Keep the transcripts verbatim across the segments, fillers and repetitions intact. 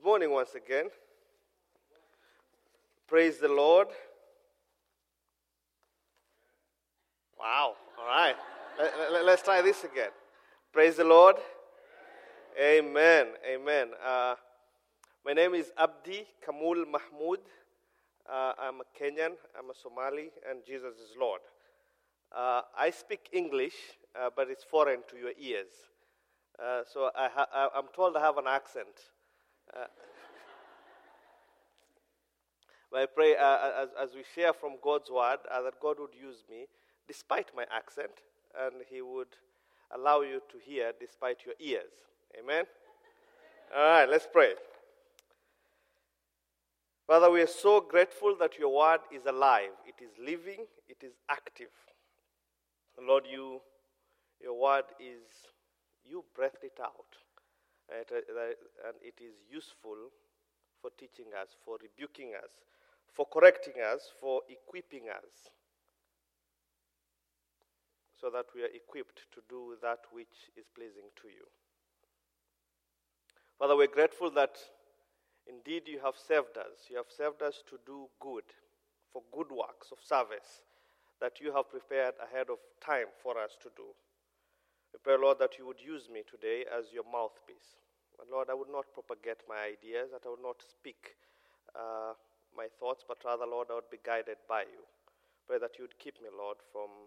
Good morning once again. Praise the Lord. Wow, all right. Let, let, let's try this again. Praise the Lord. Amen, amen. Uh, my name is Abdi Kamul Mahmood. Uh, I'm a Kenyan, I'm a Somali, and Jesus is Lord. Uh, I speak English, uh, but it's foreign to your ears. Uh, so I ha- I, I'm told I have an accent. Uh, but I pray uh, as, as we share from God's word uh, that God would use me despite my accent, and He would allow you to hear despite your ears. Amen? All right, let's pray. Father, we are so grateful that your word is alive. It is living. It is active. Lord, you, your word is, you breathed it out. And it is useful for teaching us, for rebuking us, for correcting us, for equipping us, so that we are equipped to do that which is pleasing to you. Father, we're grateful that indeed you have served us. You have served us to do good, for good works of service that you have prepared ahead of time for us to do. We pray, Lord, that you would use me today as your mouthpiece. And Lord, I would not propagate my ideas, that I would not speak uh, my thoughts, but rather, Lord, I would be guided by you. Pray that you would keep me, Lord, from,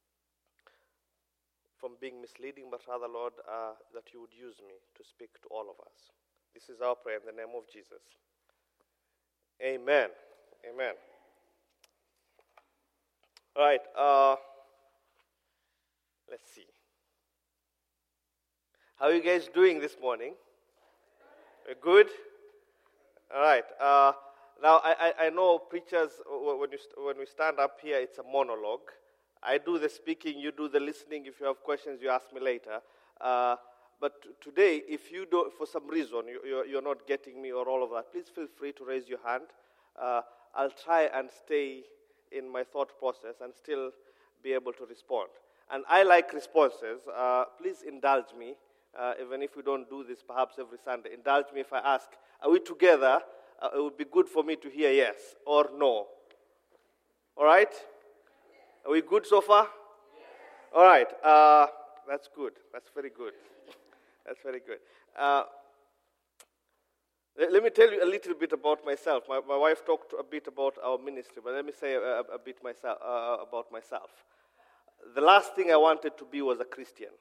from being misleading, but rather, Lord, uh, that you would use me to speak to all of us. This is our prayer in the name of Jesus. Amen. Amen. All right. Uh, let's see. How are you guys doing this morning? We're good? All right. Uh, now, I, I, I know preachers, when, you, when we stand up here, it's a monologue. I do the speaking, you do the listening. If you have questions, you ask me later. Uh, but today, if you do, for some reason, you, you're, you're not getting me or all of that, please feel free to raise your hand. Uh, I'll try and stay in my thought process and still be able to respond. And I like responses. Uh, please indulge me. Uh, even if we don't do this perhaps every Sunday, indulge me if I ask, are we together? Uh, it would be good for me to hear yes or no. All right? Are we good so far? Yes. All right. Uh, that's good. That's very good. That's very good. Uh, let, let me tell you a little bit about myself. My, my wife talked a bit about our ministry, but let me say a, a, a bit myself, uh, about myself. The last thing I wanted to be was a Christian.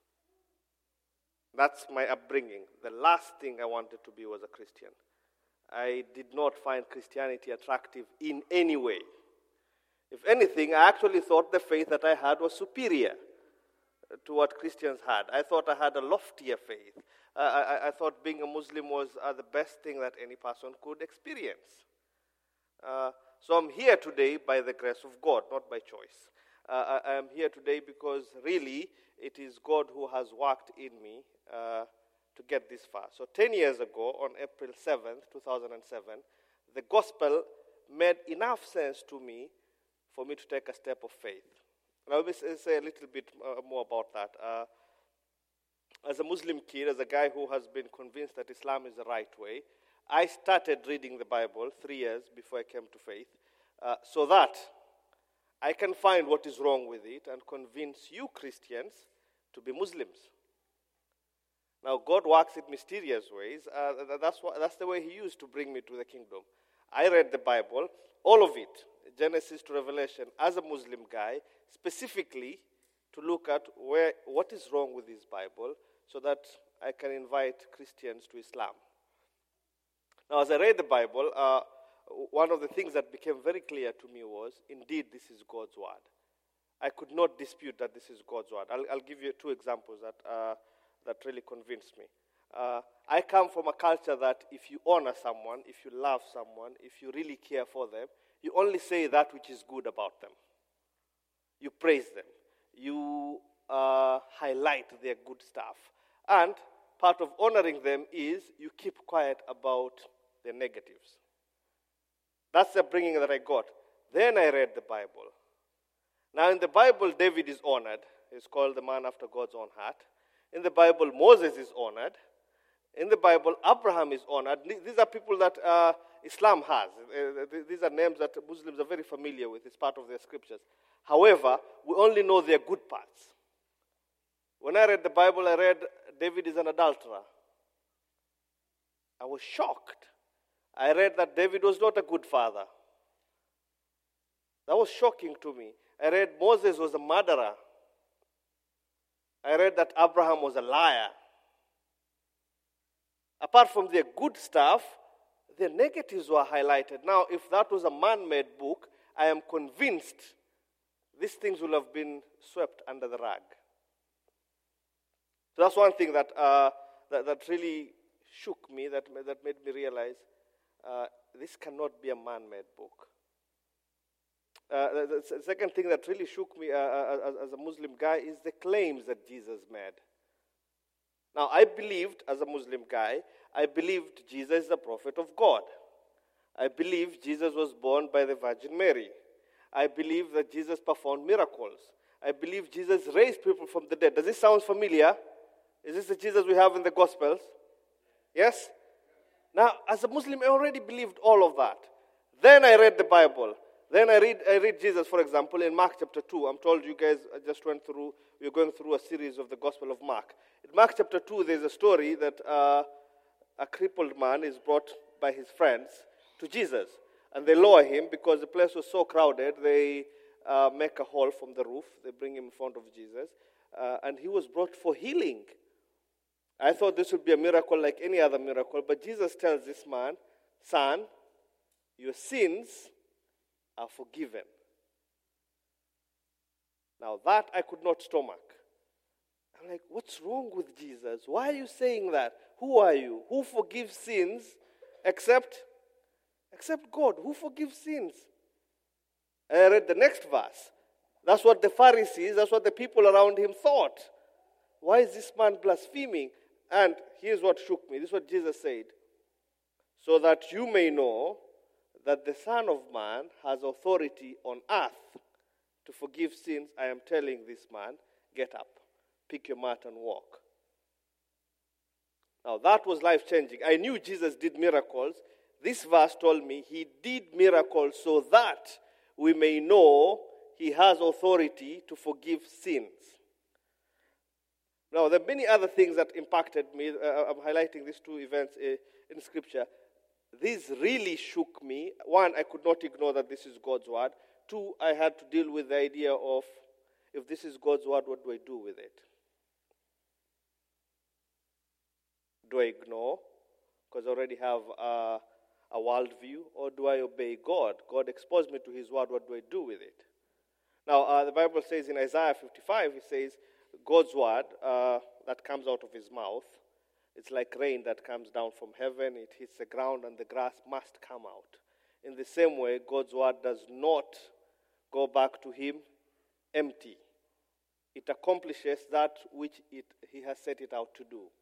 That's my upbringing. The last thing I wanted to be was a Christian. I did not find Christianity attractive in any way. If anything, I actually thought the faith that I had was superior to what Christians had. I thought I had a loftier faith. Uh, I, I thought being a Muslim was uh, the best thing that any person could experience. Uh, so I'm here today by the grace of God, not by choice. Uh, I am here today because really it is God who has worked in me uh, to get this far. So ten years ago, on April seventh, two thousand seven, the gospel made enough sense to me for me to take a step of faith. And I'll say a little bit uh, more about that. Uh, as a Muslim kid, as a guy who has been convinced that Islam is the right way, I started reading the Bible three years before I came to faith, uh, so that I can find what is wrong with it and convince you Christians to be Muslims. Now, God works in mysterious ways. Uh, that's, what, that's the way He used to bring me to the kingdom. I read the Bible, all of it, Genesis to Revelation, as a Muslim guy, specifically to look at where what is wrong with this Bible so that I can invite Christians to Islam. Now, as I read the Bible, uh, one of the things that became very clear to me was, indeed, this is God's word. I could not dispute that this is God's word. I'll, I'll give you two examples that uh, that really convinced me. Uh, I come from a culture that if you honor someone, if you love someone, if you really care for them, you only say that which is good about them. You praise them. You uh, highlight their good stuff. And part of honoring them is you keep quiet about their negatives. That's the upbringing that I got. Then I read the Bible. Now in the Bible, David is honored. He's called the man after God's own heart. In the Bible, Moses is honored. In the Bible, Abraham is honored. These are people that uh, Islam has. Uh, these are names that Muslims are very familiar with. It's part of their scriptures. However, we only know their good parts. When I read the Bible, I read David is an adulterer. I was shocked. I read that David was not a good father. That was shocking to me. I read Moses was a murderer. I read that Abraham was a liar. Apart from their good stuff, the negatives were highlighted. Now, if that was a man-made book, I am convinced these things will have been swept under the rug. So that's one thing that uh, that, that really shook me, that, that made me realize uh, this cannot be a man-made book. Uh, the, the second thing that really shook me uh, as, as a Muslim guy is the claims that Jesus made. Now, I believed, as a Muslim guy, I believed Jesus is the prophet of God. I believed Jesus was born by the Virgin Mary. I believe that Jesus performed miracles. I believe Jesus raised people from the dead. Does this sound familiar? Is this the Jesus we have in the Gospels? Yes? Now, as a Muslim, I already believed all of that. Then I read the Bible. Then I read I read Jesus, for example, in Mark chapter two. I'm told you guys I just went through, we're going through a series of the Gospel of Mark. In Mark chapter two, there's a story that uh, a crippled man is brought by his friends to Jesus. And they lower him because the place was so crowded. They uh, make a hole from the roof. They bring him in front of Jesus. Uh, and he was brought for healing. I thought this would be a miracle like any other miracle. But Jesus tells this man, son, your sins are forgiven. Now that I could not stomach. I'm like, what's wrong with Jesus? Why are you saying that? Who are you? Who forgives sins except, except God? Who forgives sins? And I read the next verse. That's what the Pharisees, that's what the people around him thought. Why is this man blaspheming? And here's what shook me. This is what Jesus said. So that you may know that the Son of Man has authority on earth to forgive sins, I am telling this man, get up, pick your mat and walk. Now that was life-changing. I knew Jesus did miracles. This verse told me he did miracles so that we may know he has authority to forgive sins. Now, there are many other things that impacted me. Uh, I'm highlighting these two events uh, in Scripture. These really shook me. One, I could not ignore that this is God's word. Two, I had to deal with the idea of, if this is God's word, what do I do with it? Do I ignore, because I already have uh, a worldview, or do I obey God? God exposed me to his word, what do I do with it? Now, uh, the Bible says in Isaiah fifty-five, it says, God's word uh, that comes out of his mouth, it's like rain that comes down from heaven, it hits the ground and the grass must come out. In the same way, God's word does not go back to him empty. It accomplishes that which it, he has set it out to do.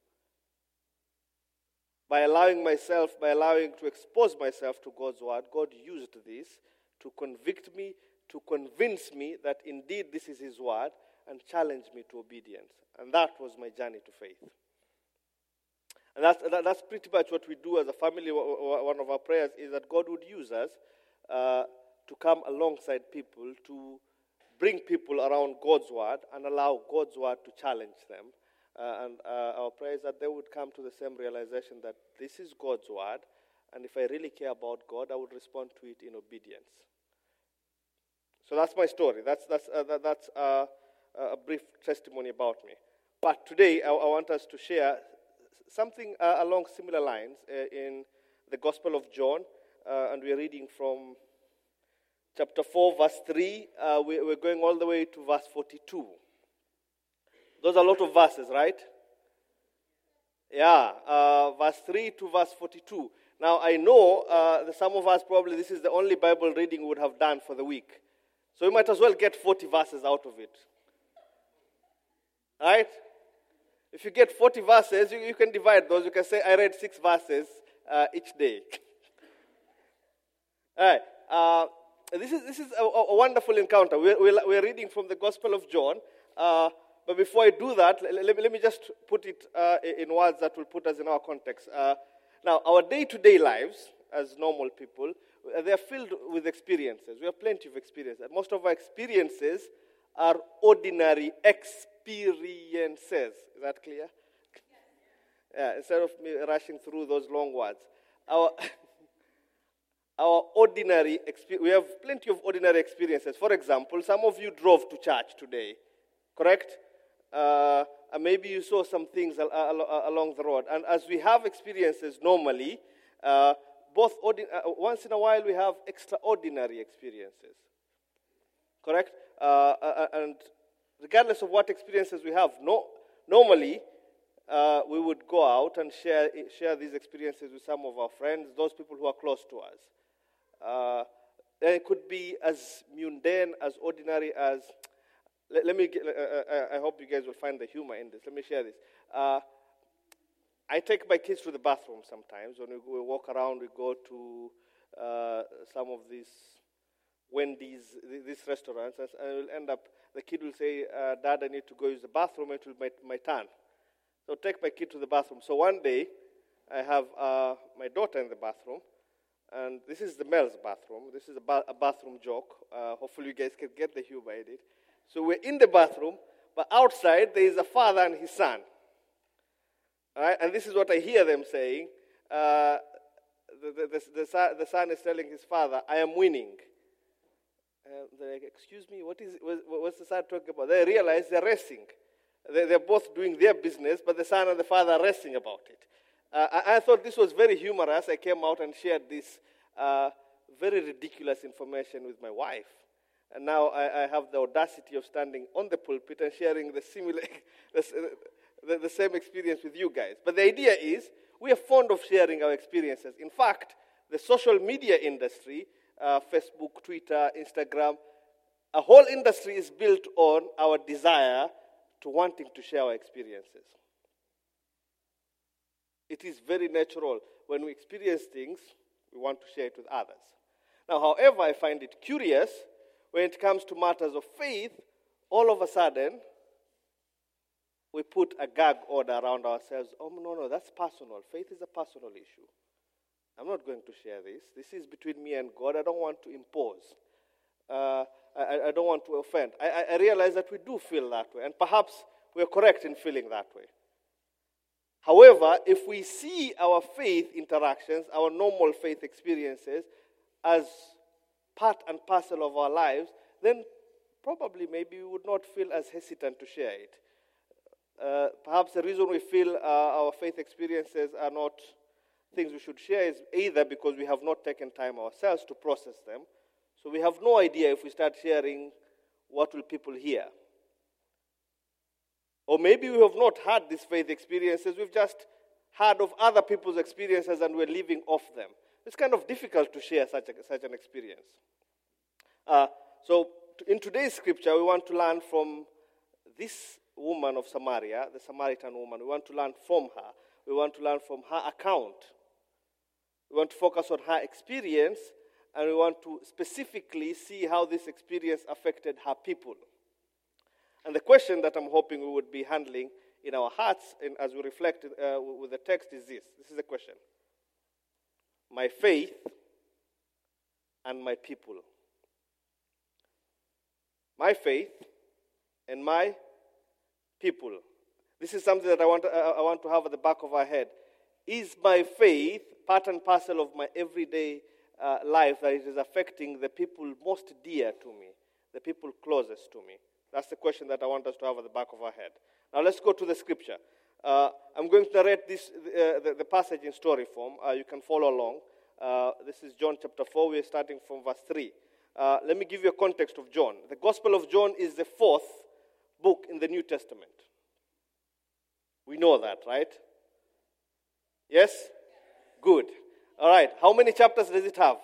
By allowing myself, by allowing to expose myself to God's word, God used this to convict me, to convince me that indeed this is his word, and challenge me to obedience. And that was my journey to faith. And that's, that, that's pretty much what we do as a family. One of our prayers is that God would use us uh, to come alongside people, to bring people around God's word and allow God's word to challenge them. Uh, and uh, our prayer is that they would come to the same realization that this is God's word, and if I really care about God, I would respond to it in obedience. So that's my story. That's, that's, uh, that, that's uh, a brief testimony about me. But today, I, I want us to share something uh, along similar lines uh, in the Gospel of John, uh, and we're reading from chapter four, verse three. Uh, we, we're going all the way to verse forty-two. Those are a lot of verses, right? Yeah, uh, verse three to verse forty-two. Now, I know uh, that some of us probably this is the only Bible reading we would have done for the week. So we might as well get forty verses out of it. Right? If you get forty verses, you, you can divide those. You can say, I read six verses uh, each day. All right. Uh, this is this is a, a wonderful encounter. We're, we're, we're reading from the Gospel of John. Uh, but before I do that, let, let, me, let me just put it uh, in words that will put us in our context. Uh, now, our day-to-day lives as normal people, they are filled with experiences. We have plenty of experiences. Most of our experiences are ordinary experiences. Is that clear? Yeah, instead of me rushing through those long words. Our, our ordinary, exp- we have plenty of ordinary experiences. For example, some of you drove to church today, correct? Uh, and maybe you saw some things al- al- along the road. And as we have experiences normally, uh, both ordi- uh, once in a while we have extraordinary experiences, correct? Uh, uh, and regardless of what experiences we have, no, normally uh, we would go out and share share these experiences with some of our friends, those people who are close to us. Uh, it could be as mundane, as ordinary as. Let, let me. Get, uh, I hope you guys will find the humor in this. Let me share this. Uh, I take my kids to the bathroom sometimes. When we, go, we walk around, we go to uh, some of these Wendy's, these restaurants, and we'll end up, the kid will say, uh, Dad, I need to go use the bathroom, it will be my, my turn. So take my kid to the bathroom. So one day, I have uh, my daughter in the bathroom, and this is the male's bathroom. This is a, ba- a bathroom joke. Uh, hopefully you guys can get the humor in it. So we're in the bathroom, but outside there is a father and his son. All right? And this is what I hear them saying. Uh, the, the, the, the, son, the son is telling his father, I am winning. Uh, they're like, excuse me, what is what, what's the son talking about? They realize they're racing. They, they're both doing their business, but the son and the father are racing about it. Uh, I, I thought this was very humorous. I came out and shared this uh, very ridiculous information with my wife. And now I, I have the audacity of standing on the pulpit and sharing the similar, the, the, the same experience with you guys. But the idea is, we are fond of sharing our experiences. In fact, the social media industry, uh, Facebook, Twitter, Instagram, a whole industry is built on our desire to wanting to share our experiences. It is very natural. When we experience things, we want to share it with others. Now, however, I find it curious when it comes to matters of faith, all of a sudden, we put a gag order around ourselves. Oh, no, no, that's personal. Faith is a personal issue. I'm not going to share this. This is between me and God. I don't want to impose. Uh, I, I don't want to offend. I, I realize that we do feel that way, and perhaps we're correct in feeling that way. However, if we see our faith interactions, our normal faith experiences, as part and parcel of our lives, then probably maybe we would not feel as hesitant to share it. Uh, perhaps the reason we feel uh, our faith experiences are not things we should share is either because we have not taken time ourselves to process them. So we have no idea if we start sharing, what will people hear? Or maybe we have not had these faith experiences, we've just heard of other people's experiences and we're living off them. It's kind of difficult to share such, a, such an experience. Uh, so in today's scripture, we want to learn from this woman of Samaria, the Samaritan woman. We want to learn from her. We want to learn from her account. We want to focus on her experience, and we want to specifically see how this experience affected her people. And the question that I'm hoping we would be handling in our hearts and as we reflect uh, with the text is this. This is the question. My faith and my people. My faith and my people. This is something that I want to, uh, I want to have at the back of our head. Is my faith part and parcel of my everyday uh, life that it is affecting the people most dear to me, the people closest to me? That's the question that I want us to have at the back of our head. Now let's go to the scripture. Uh, I'm going to narrate this, uh, the, the passage in story form. Uh, you can follow along. Uh, this is John chapter four. We're starting from verse three. Uh, let me give you a context of John. The Gospel of John is the fourth book in the New Testament. We know that, right? Yes? Good. All right. How many chapters does it have?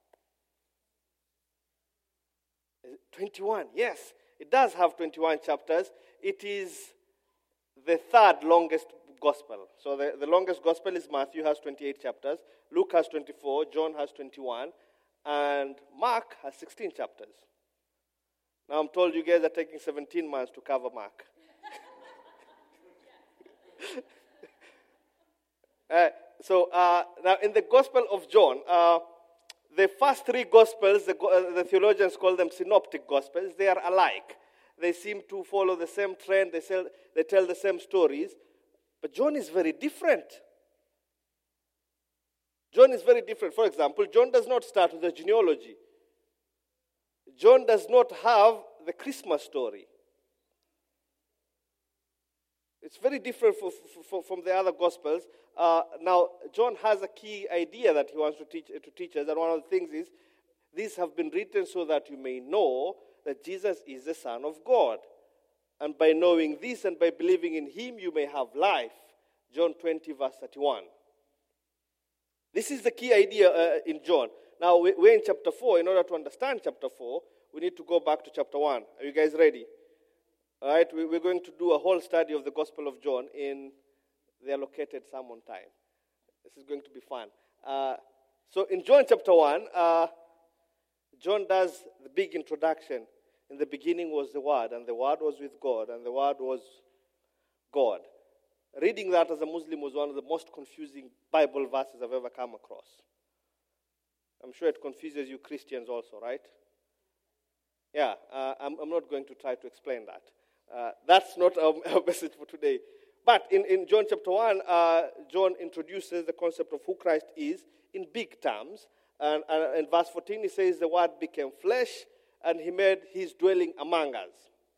Is it twenty-one. Yes, it does have twenty-one chapters. It is the third longest gospel. So the, the longest gospel is Matthew, has twenty-eight chapters. Luke has twenty-four. John has twenty-one. And Mark has sixteen chapters. Now I'm told you guys are taking seventeen months to cover Mark. Uh, so uh, now in the Gospel of John, uh, the first three Gospels, the, uh, the theologians call them synoptic Gospels, they are alike. They seem to follow the same trend, they, sell, they tell the same stories. But John is very different. John is very different. For example, John does not start with a genealogy. John does not have the Christmas story. It's very different for, for, for, from the other Gospels. Uh, now, John has a key idea that he wants to teach, to teach us, and one of the things is, these have been written so that you may know that Jesus is the Son of God. And by knowing this and by believing in him, you may have life. John twenty, verse thirty-one. This is the key idea uh, in John. Now, we're in chapter four. In order to understand chapter four, we need to go back to chapter one. Are you guys ready? All right, we're going to do a whole study of the Gospel of John in the allocated sermon time. This is going to be fun. Uh, so in John chapter one, uh, John does the big introduction. In the beginning was the Word, and the Word was with God, and the Word was God. Reading that as a Muslim was one of the most confusing Bible verses I've ever come across. I'm sure it confuses you Christians also, right? Yeah, uh, I'm, I'm not going to try to explain that. Uh, that's not our, our message for today. But in, in John chapter one, uh, John introduces the concept of who Christ is in big terms. And, and in verse fourteen, he says, the Word became flesh, and he made his dwelling among us.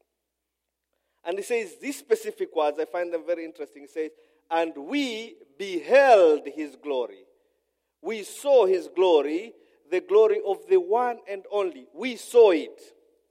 And he says these specific words, I find them very interesting. He says, and we beheld his glory. We saw his glory, the glory of the one and only. We saw it.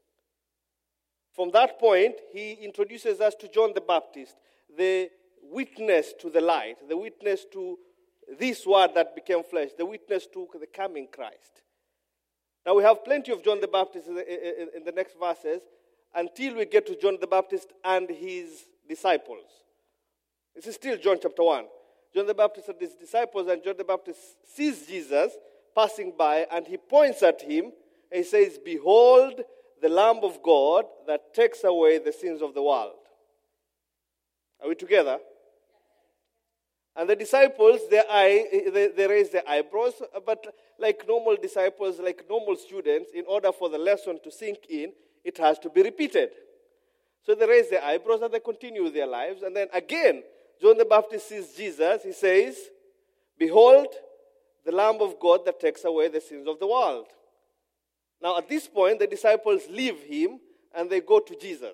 From that point, he introduces us to John the Baptist, the witness to the light, the witness to this word that became flesh, the witness to the coming Christ. Now, we have plenty of John the Baptist in the, in the next verses until we get to John the Baptist and his disciples. This is still John chapter one. John the Baptist and his disciples, and John the Baptist sees Jesus passing by, and he points at him, and he says, behold, the Lamb of God that takes away the sins of the world. Are we together? And the disciples, their eye, they, they raise their eyebrows, but like normal disciples, like normal students, in order for the lesson to sink in, it has to be repeated. So they raise their eyebrows and they continue their lives. And then again, John the Baptist sees Jesus. He says, behold, the Lamb of God that takes away the sins of the world. Now at this point, the disciples leave him and they go to Jesus.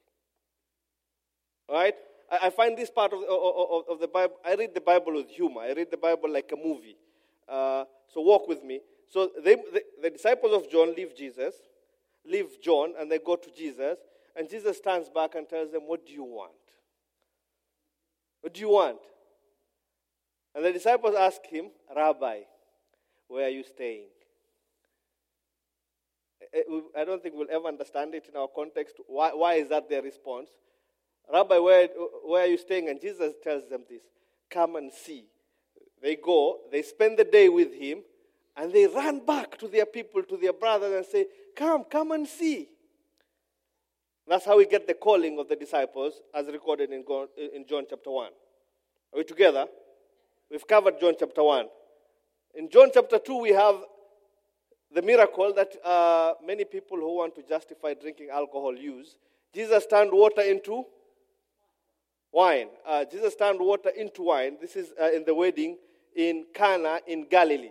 All right? I find this part of, of, of the Bible, I read the Bible with humor. I read the Bible like a movie. Uh, so walk with me. So they, the, the disciples of John leave Jesus, leave John, and they go to Jesus. And Jesus stands back and tells them, what do you want? What do you want? And the disciples ask him, Rabbi, where are you staying? I don't think we'll ever understand it in our context. Why, why is that their response? Rabbi, where, where are you staying? And Jesus tells them this, come and see. They go, they spend the day with him, and they run back to their people, to their brothers, and say, come, come and see. That's how we get the calling of the disciples, as recorded in John chapter one. Are we together? We've covered John chapter one. In John chapter two, we have the miracle that uh, many people who want to justify drinking alcohol use. Jesus turned water into wine. Uh, Jesus turned water into wine. This is uh, in the wedding in Cana in Galilee.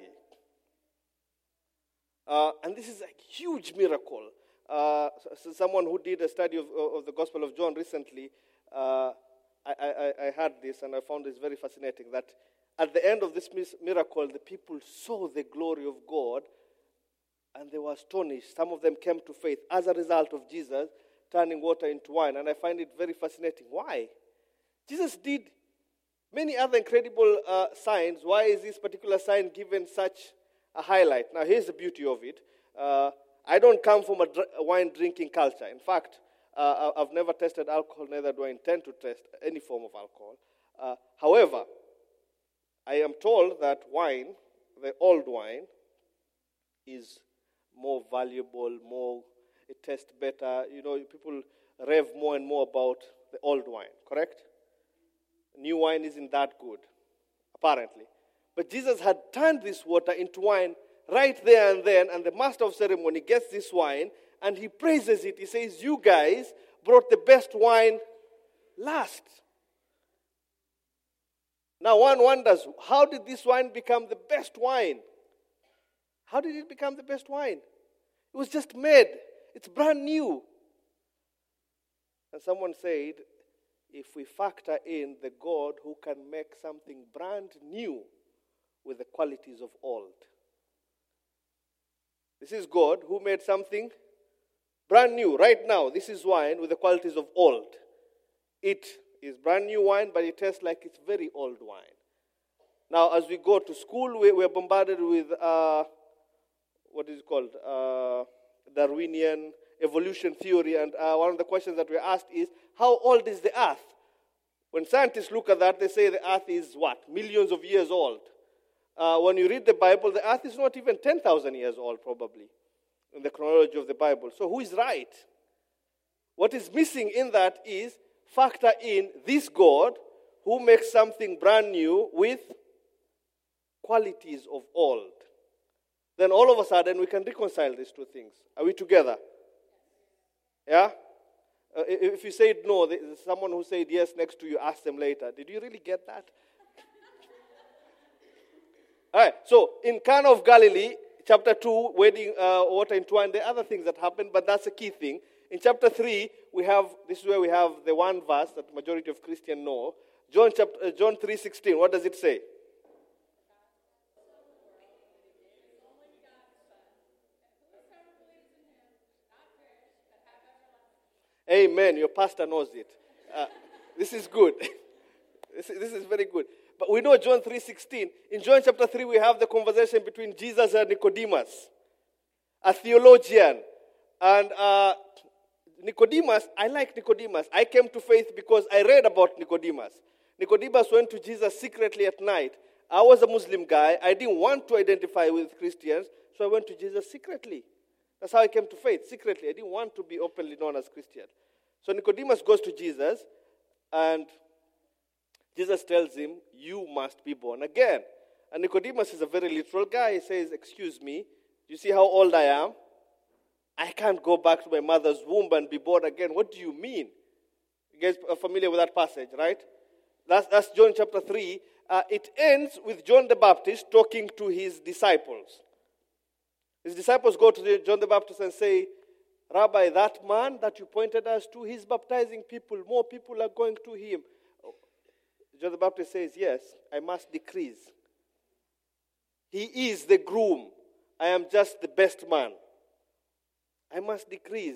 Uh, and this is a huge miracle. Uh, so someone who did a study of, of the Gospel of John recently, uh, I, I, I heard this and I found this very fascinating, that at the end of this miracle, the people saw the glory of God and they were astonished. Some of them came to faith as a result of Jesus turning water into wine. And I find it very fascinating. Why? Jesus did many other incredible uh, signs. Why is this particular sign given such a highlight? Now, here's the beauty of it. Uh, I don't come from a, dr- a wine-drinking culture. In fact, uh, I've never tested alcohol, neither do I intend to test any form of alcohol. Uh, however, I am told that wine, the old wine, is more valuable, more, it tastes better. You know, people rave more and more about the old wine, correct? New wine isn't that good, apparently. But Jesus had turned this water into wine right there and then, and the master of ceremony gets this wine, and he praises it. He says, you guys brought the best wine last. Now one wonders, how did this wine become the best wine? How did it become the best wine? It was just made. It's brand new. And someone said, if we factor in the God who can make something brand new with the qualities of old. This is God who made something brand new right now. This is wine with the qualities of old. It is brand new wine, but it tastes like it's very old wine. Now, as we go to school, we, we're bombarded with, uh, what is it called, uh, Darwinian evolution theory. And uh, one of the questions that we're asked is, how old is the earth? When scientists look at that, they say the earth is what? Millions of years old. Uh, when you read the Bible, the earth is not even ten thousand years old, probably, in the chronology of the Bible. So who is right? What is missing in that is factor in this God who makes something brand new with qualities of old. Then all of a sudden we can reconcile these two things. Are we together? Yeah? Uh, if you said no, there's someone who said yes next to you, ask them later. Did you really get that? All right, so in Cana of Galilee, chapter two, wedding uh, water into wine, there are other things that happen, but that's a key thing. In chapter three, we have, this is where we have the one verse that the majority of Christians know. John chapter, uh, John three sixteen, what does it say? Amen, your pastor knows it. Uh, this is good. this, is, this is very good. But we know John three sixteen. In John chapter three, we have the conversation between Jesus and Nicodemus, a theologian. And uh, Nicodemus, I like Nicodemus. I came to faith because I read about Nicodemus. Nicodemus went to Jesus secretly at night. I was a Muslim guy. I didn't want to identify with Christians, so I went to Jesus secretly. That's how I came to faith, secretly. I didn't want to be openly known as Christian. So Nicodemus goes to Jesus, and Jesus tells him, you must be born again. And Nicodemus is a very literal guy. He says, excuse me, you see how old I am? I can't go back to my mother's womb and be born again. What do you mean? You guys are familiar with that passage, right? That's, that's John chapter three. Uh, it ends with John the Baptist talking to his disciples. His disciples go to John the Baptist and say, Rabbi, that man that you pointed us to, he's baptizing people. More people are going to him. John the Baptist says, yes, I must decrease. He is the groom. I am just the best man. I must decrease.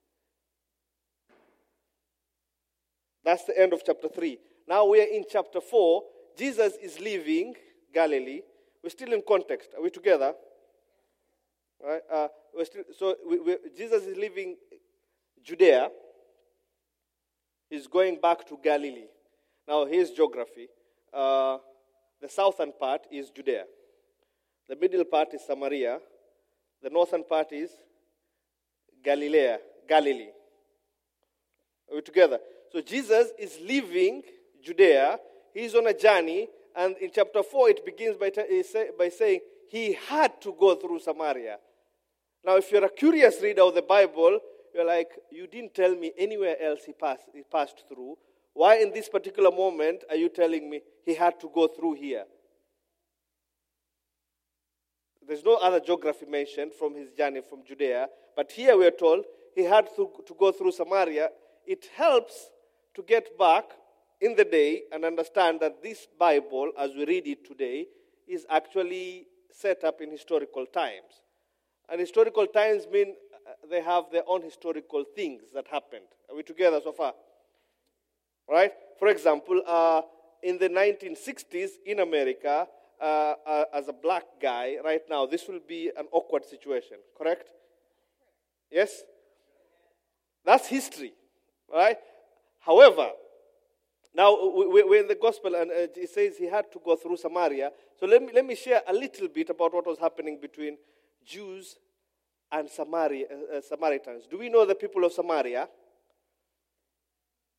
That's the end of chapter three. Now we are in chapter four. Jesus is leaving Galilee. We're still in context. Are we together? Right? Uh, we're still, so we, we, Jesus is leaving Judea. He's going back to Galilee. Now, here's geography. Uh, the southern part is Judea. The middle part is Samaria. The northern part is Galilee. Galilee. Are we together? So Jesus is leaving Judea. He's on a journey. And in chapter four, it begins by, t- by saying he had to go through Samaria. Now, if you're a curious reader of the Bible, you're like, you didn't tell me anywhere else he passed, he passed through. Why in this particular moment are you telling me he had to go through here? There's no other geography mentioned from his journey from Judea. But here we are told he had to, to go through Samaria. It helps to get back in the day and understand that this Bible, as we read it today, is actually set up in historical times. And historical times mean they have their own historical things that happened. Are we together so far? Right? For example, uh, in the nineteen sixties in America, uh, uh, as a black guy, right now, this will be an awkward situation. Correct? Yes? That's history. Right? However, now we're in the gospel, and it says he had to go through Samaria. So let me let me share a little bit about what was happening between Jews and Samaria, uh, Samaritans. Do we know the people of Samaria?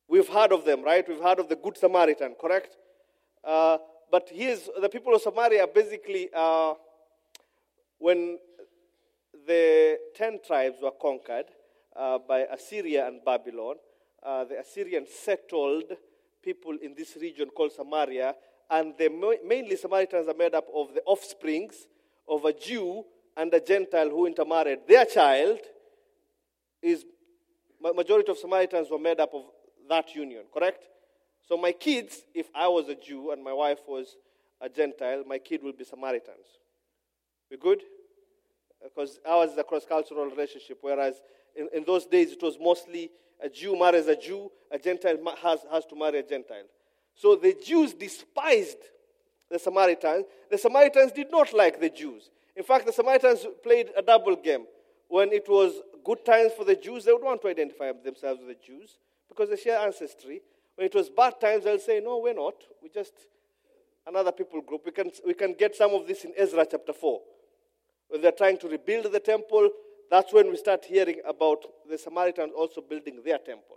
We've heard of them, right? We've heard of the Good Samaritan, correct? Uh, but here's the people of Samaria basically, uh, when the ten tribes were conquered uh, by Assyria and Babylon, uh, the Assyrians settled people in this region called Samaria, and the mainly Samaritans are made up of the offsprings of a Jew and a Gentile who intermarried. Their child is, majority of Samaritans were made up of that union, correct? So my kids, if I was a Jew and my wife was a Gentile, my kid will be Samaritans. We good? Because ours is a cross-cultural relationship, whereas in, in those days it was mostly a Jew marries a Jew, a Gentile has, has to marry a Gentile. So the Jews despised the Samaritans. The Samaritans did not like the Jews. In fact, the Samaritans played a double game. When it was good times for the Jews, they would want to identify themselves with the Jews because they share ancestry. When it was bad times, they'll say, no, we're not. We're just another people group. We can, we can get some of this in Ezra chapter four. When they're trying to rebuild the temple, that's when we start hearing about the Samaritans also building their temple.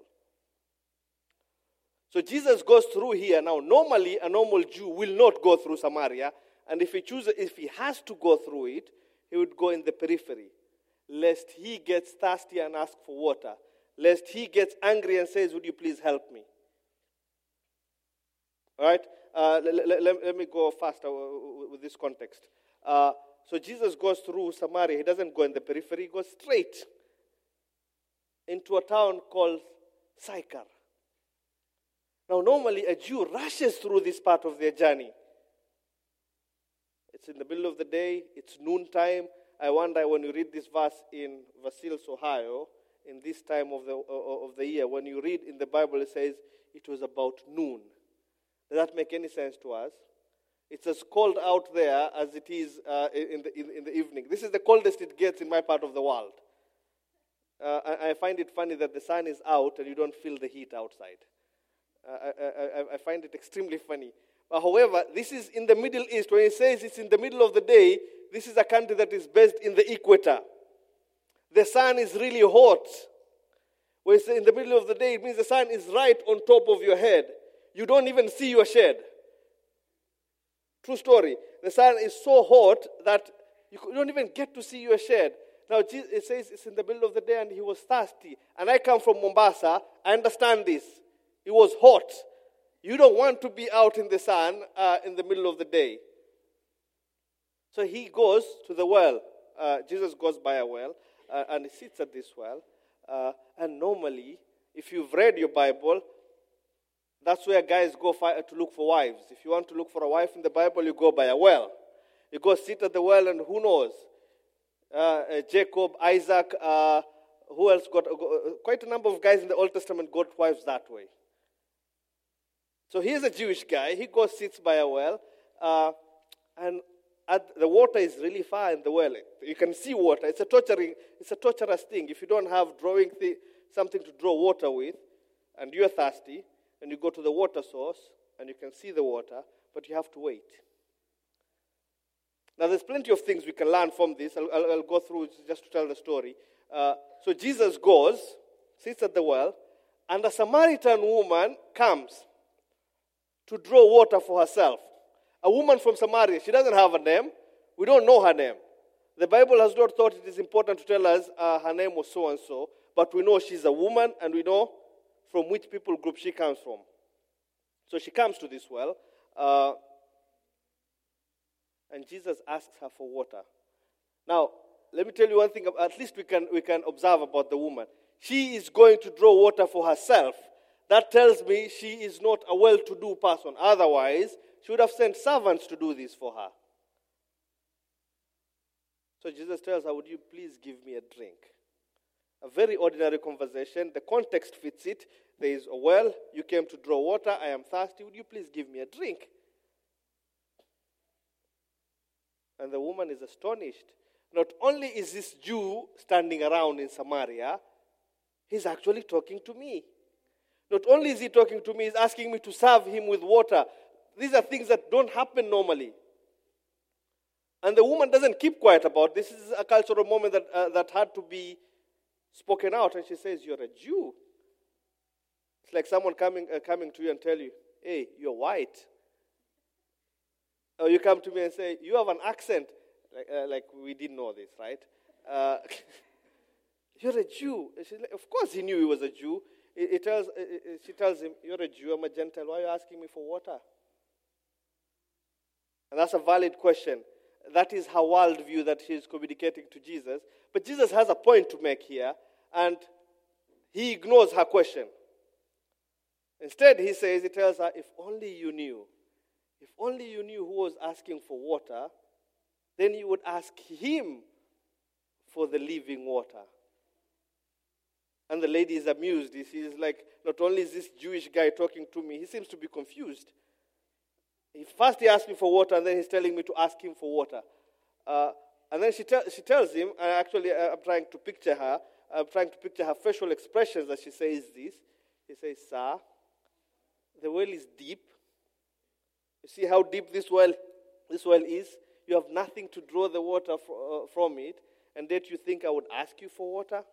So Jesus goes through here. Now, normally, a normal Jew will not go through Samaria. And if he chooses, if he has to go through it, he would go in the periphery, lest he gets thirsty and asks for water, lest he gets angry and says, would you please help me? All right? Uh, let, let, let, let me go faster with this context. Uh, so Jesus goes through Samaria. He doesn't go in the periphery. He goes straight into a town called Sychar. Now, normally, a Jew rushes through this part of their journey. It's in the middle of the day. It's noontime. I wonder when you read this verse in Versailles, Ohio, in this time of the of the year, when you read in the Bible, it says it was about noon. Does that make any sense to us? It's as cold out there as it is uh, in, the, in, in the evening. This is the coldest it gets in my part of the world. Uh, I, I find it funny that the sun is out and you don't feel the heat outside. Uh, I, I, I find it extremely funny. But however, this is in the Middle East. When it says it's in the middle of the day, this is a country that is based in the equator. The sun is really hot. When it's in the middle of the day, it means the sun is right on top of your head. You don't even see your shade. True story. The sun is so hot that you don't even get to see your shade. Now, it says it's in the middle of the day and he was thirsty. And I come from Mombasa. I understand this. It was hot. You don't want to be out in the sun uh, in the middle of the day. So he goes to the well. Uh, Jesus goes by a well uh, and he sits at this well. Uh, and normally, if you've read your Bible, that's where guys go fi- to look for wives. If you want to look for a wife in the Bible, you go by a well. You go sit at the well and who knows? Uh, uh, Jacob, Isaac, uh, who else got? Uh, quite a number of guys in the Old Testament got wives that way. So here's a Jewish guy. He goes, sits by a well, uh, and at, the water is really far in the well. You can see water. It's a torturing. It's a torturous thing. If you don't have drawing th- something to draw water with, and you're thirsty, and you go to the water source, and you can see the water, but you have to wait. Now, there's plenty of things we can learn from this. I'll, I'll, I'll go through just to tell the story. Uh, so Jesus goes, sits at the well, and a Samaritan woman comes to draw water for herself. A woman from Samaria. She doesn't have a name. We don't know her name. The Bible has not thought it is important to tell us uh, her name was so-and-so, but we know she's a woman, and we know from which people group she comes from. So she comes to this well, uh, and Jesus asks her for water. Now, let me tell you one thing, at least we can, we can observe about the woman. She is going to draw water for herself. That tells me she is not a well-to-do person. Otherwise, she would have sent servants to do this for her. So Jesus tells her, would you please give me a drink? A very ordinary conversation. The context fits it. There is a well. You came to draw water. I am thirsty. Would you please give me a drink? And the woman is astonished. Not only is this Jew standing around in Samaria, he's actually talking to me. Not only is he talking to me, he's asking me to serve him with water. These are things that don't happen normally. And the woman doesn't keep quiet about this. This is a cultural moment that, uh, that had to be spoken out. And she says, you're a Jew. It's like someone coming uh, coming to you and tell you, hey, you're white. Or you come to me and say, you have an accent. Like, uh, like we didn't know this, right? Uh, you're a Jew. Like, of course he knew he was a Jew. It, it tells, it, she tells him, you're a Jew, I'm a Gentile. Why are you asking me for water? And that's a valid question. That is her worldview that she's communicating to Jesus. But Jesus has a point to make here, and he ignores her question. Instead, he says, he tells her, if only you knew, if only you knew who was asking for water, then you would ask him for the living water. And the lady is amused. She's like, not only is this Jewish guy talking to me, he seems to be confused. He, first he asked me for water, and then he's telling me to ask him for water. Uh, and then she, te- she tells him, and actually uh, I'm trying to picture her, I'm trying to picture her facial expressions as she says this. He says, sir, the well is deep. You see how deep this well, this well is? You have nothing to draw the water fr- uh, from it, and yet you think I would ask you for water?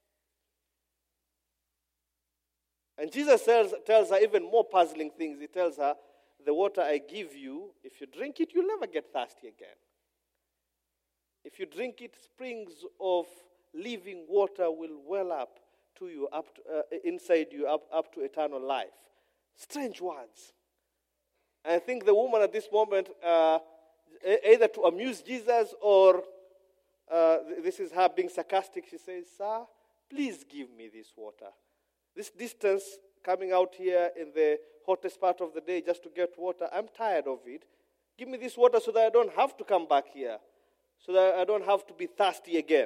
And Jesus tells, tells her even more puzzling things. He tells her, the water I give you, if you drink it, you'll never get thirsty again. If you drink it, springs of living water will well up to you, up to, uh, inside you, up, up to eternal life. Strange words. And I think the woman at this moment, uh, either to amuse Jesus or uh, this is her being sarcastic, she says, sir, please give me this water. This distance coming out here in the hottest part of the day just to get water, I'm tired of it. Give me this water so that I don't have to come back here, so that I don't have to be thirsty again.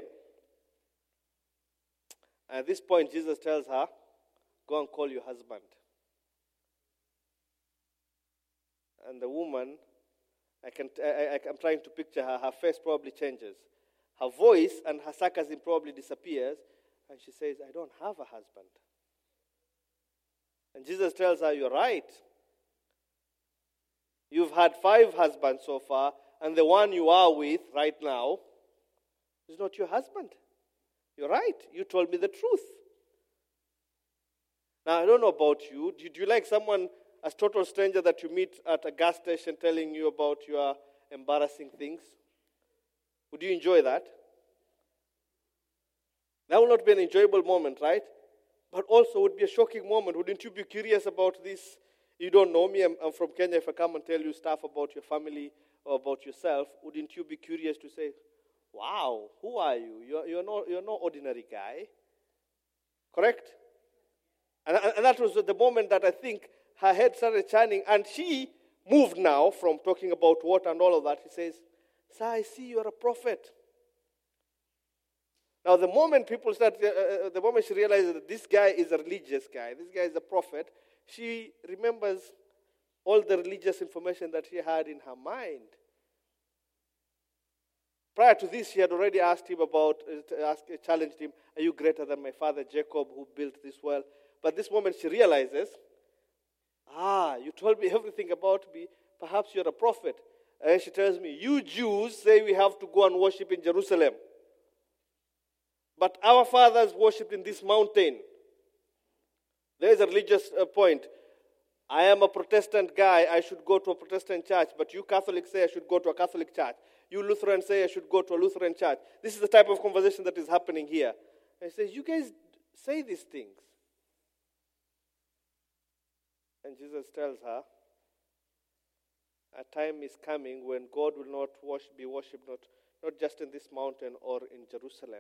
At this point, Jesus tells her, go and call your husband. And the woman, I can, I, I, I'm trying to picture her, her face probably changes. Her voice and her sarcasm probably disappears, and she says, I don't have a husband. And Jesus tells her, you're right. You've had five husbands so far, and the one you are with right now is not your husband. You're right. You told me the truth. Now, I don't know about you. Do you like someone, a total stranger that you meet at a gas station telling you about your embarrassing things? Would you enjoy that? That will not be an enjoyable moment, right? But also would be a shocking moment. Wouldn't you be curious about this? You don't know me. I'm, I'm from Kenya. If I come and tell you stuff about your family or about yourself, wouldn't you be curious to say, wow, who are you? You're, you're, no, you're no ordinary guy. Correct? And, and that was the moment that I think her head started churning. And she moved now from talking about water and all of that. She says, sir, I see you're a prophet. Now, the moment people start, uh, the moment she realizes that this guy is a religious guy, this guy is a prophet, she remembers all the religious information that she had in her mind. Prior to this, she had already asked him about, uh, asked, uh, challenged him, are you greater than my father Jacob who built this well? But this moment she realizes, ah, you told me everything about me, perhaps you're a prophet. And she tells me, you Jews say we have to go and worship in Jerusalem. But our fathers worshipped in this mountain. There is a religious uh, point. I am a Protestant guy, I should go to a Protestant church, but you Catholics say I should go to a Catholic church. You Lutherans say I should go to a Lutheran church. This is the type of conversation that is happening here. And he says, you guys say these things. And Jesus tells her, a time is coming when God will not worship, be worshipped, not, not just in this mountain or in Jerusalem.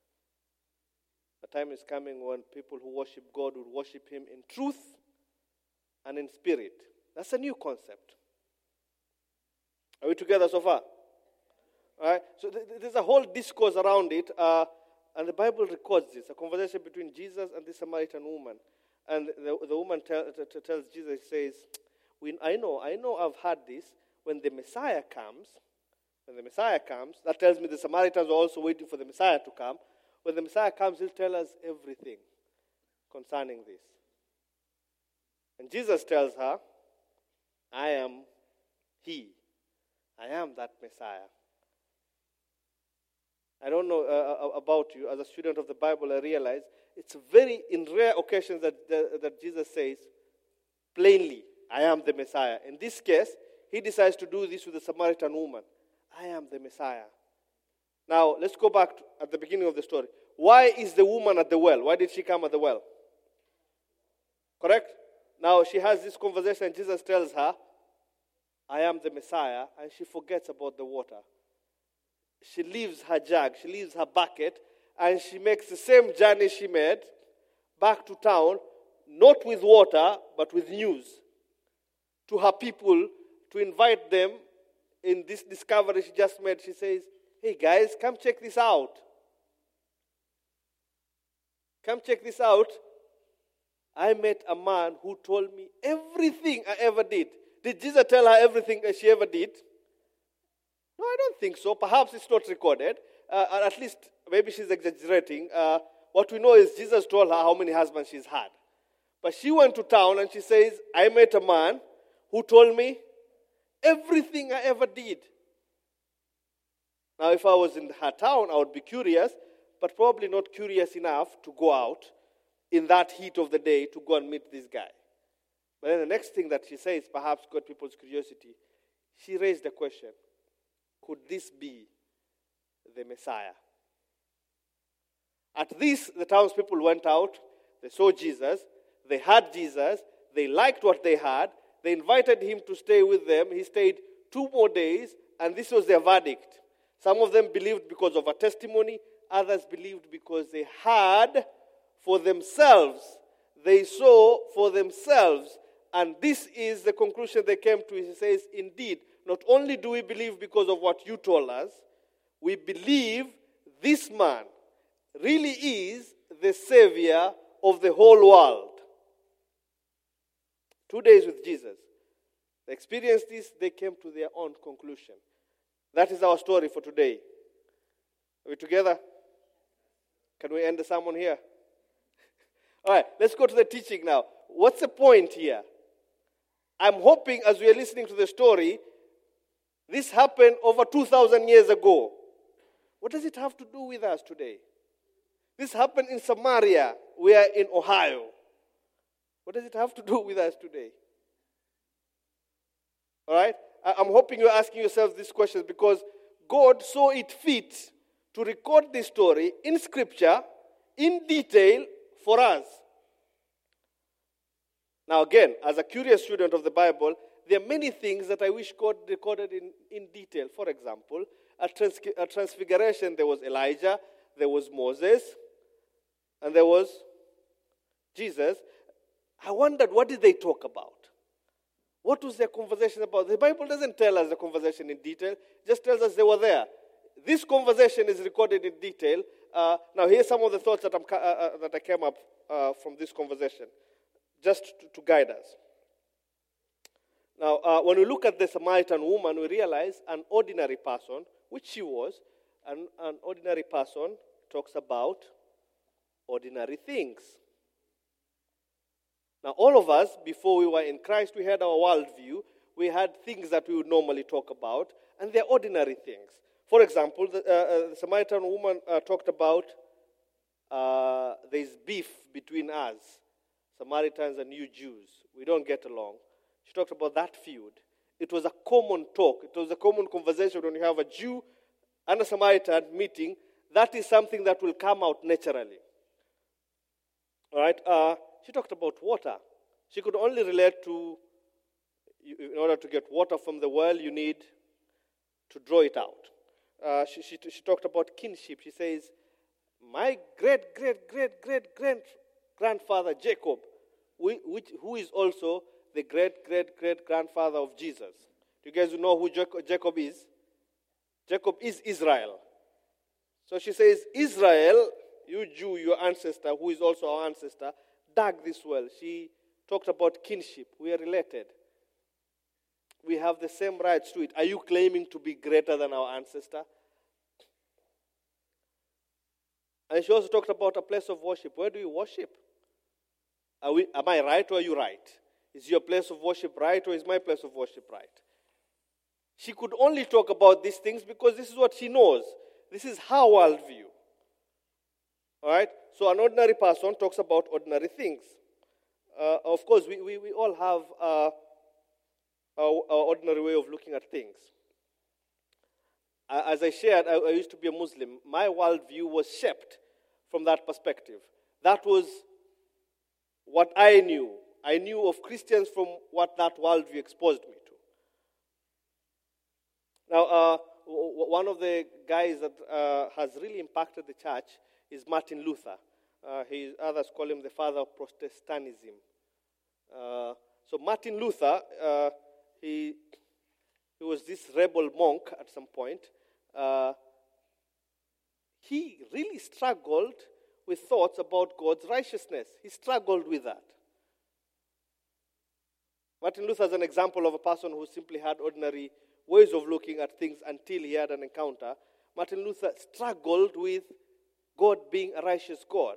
A time is coming when people who worship God will worship him in truth and in spirit. That's a new concept. Are we together so far? All right. So th- there's a whole discourse around it, uh, and the Bible records this, a conversation between Jesus and this Samaritan woman. And the, the woman tell, t- t- tells Jesus, says, we, I know, I know I've had this. When the Messiah comes, when the Messiah comes, that tells me the Samaritans are also waiting for the Messiah to come. When the Messiah comes, he'll tell us everything concerning this. And Jesus tells her, I am he. I am that Messiah. I don't know uh, about you. As a student of the Bible, I realize it's very in rare occasions that, that, that Jesus says plainly, I am the Messiah. In this case, he decides to do this with the Samaritan woman. I am the Messiah. Now, let's go back to, at the beginning of the story. Why is the woman at the well? Why did she come at the well? Correct? Now, she has this conversation, and Jesus tells her, I am the Messiah, and she forgets about the water. She leaves her jug, she leaves her bucket, and she makes the same journey she made back to town, not with water, but with news to her people, to invite them in this discovery she just made. She says, hey guys, come check this out. Come check this out. I met a man who told me everything I ever did. Did Jesus tell her everything she ever did? No, I don't think so. Perhaps it's not recorded. Uh, at least, maybe she's exaggerating. Uh, what we know is Jesus told her how many husbands she's had. But she went to town and she says, I met a man who told me everything I ever did. Now, if I was in her town, I would be curious, but probably not curious enough to go out in that heat of the day to go and meet this guy. But then the next thing that she says perhaps got people's curiosity. She raised the question, could this be the Messiah? At this, the townspeople went out, they saw Jesus, they had Jesus, they liked what they had, they invited him to stay with them. He stayed two more days, and this was their verdict. Some of them believed because of a testimony, others believed because they had for themselves. They saw for themselves. And this is the conclusion they came to. He says, indeed, not only do we believe because of what you told us, we believe this man really is the Savior of the whole world. Two days with Jesus. They experienced this, they came to their own conclusion. That is our story for today. Are we together? Can we end the sermon here? All right, let's go to the teaching now. What's the point here? I'm hoping as we are listening to the story, this happened over two thousand years ago. What does it have to do with us today? This happened in Samaria. We are in Ohio. What does it have to do with us today? All right? I'm hoping you're asking yourselves these questions because God saw it fit to record this story in Scripture, in detail, for us. Now again, as a curious student of the Bible, there are many things that I wish God recorded in, in detail. For example, at, trans- at Transfiguration, there was Elijah, there was Moses, and there was Jesus. I wondered, what did they talk about? What was their conversation about? The Bible doesn't tell us the conversation in detail. It just tells us they were there. This conversation is recorded in detail. Uh, now, here's some of the thoughts that, I'm, uh, uh, that I came up uh, from this conversation, just to, to guide us. Now, uh, when we look at the Samaritan woman, we realize an ordinary person, which she was, an, an ordinary person talks about ordinary things. Now, all of us, before we were in Christ, we had our worldview. We had things that we would normally talk about, and they're ordinary things. For example, the, uh, uh, the Samaritan woman uh, talked about uh, there's beef between us, Samaritans and you Jews. We don't get along. She talked about that feud. It was a common talk. It was a common conversation when you have a Jew and a Samaritan meeting. That is something that will come out naturally. All right? Uh, she talked about water. She could only relate to, in order to get water from the well, you need to draw it out. Uh, she, she, she talked about kinship. She says, my great, great, great, great, great grandfather Jacob, which, who is also the great, great, great grandfather of Jesus. Do you guys know who Jacob is? Jacob is Israel. So she says, Israel, you Jew, your ancestor, who is also our ancestor, dug this well. She talked about kinship. We are related. We have the same rights to it. Are you claiming to be greater than our ancestor? And she also talked about a place of worship. Where do you worship? Are we, am I right or are you right? Is your place of worship right or is my place of worship right? She could only talk about these things because this is what she knows. This is her worldview. All right? So an ordinary person talks about ordinary things. Uh, of course, we, we, we all have uh, our, our ordinary way of looking at things. Uh, as I shared, I, I used to be a Muslim. My worldview was shaped from that perspective. That was what I knew. I knew of Christians from what that worldview exposed me to. Now, uh, w- one of the guys that uh, has really impacted the church is Martin Luther. Uh, he, others call him the father of Protestantism. Uh, so Martin Luther, uh, he, he was this rebel monk at some point. Uh, he really struggled with thoughts about God's righteousness. He struggled with that. Martin Luther is an example of a person who simply had ordinary ways of looking at things until he had an encounter. Martin Luther struggled with God being a righteous God.